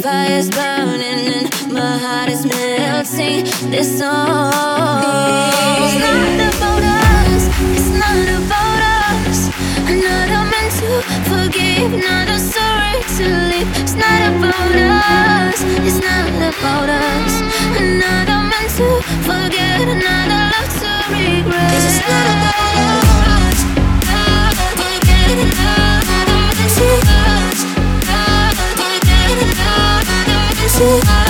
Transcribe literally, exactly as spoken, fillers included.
fire's burning and my heart is melting. This song is not about us. It's not about us. I'm not meant to forgive, not a sorry to leave. It's not about us. It's not about us. I'm not meant to forget, not a love to regret. It's not about us. Forget it, not meant to us. Forget it, not meant to us.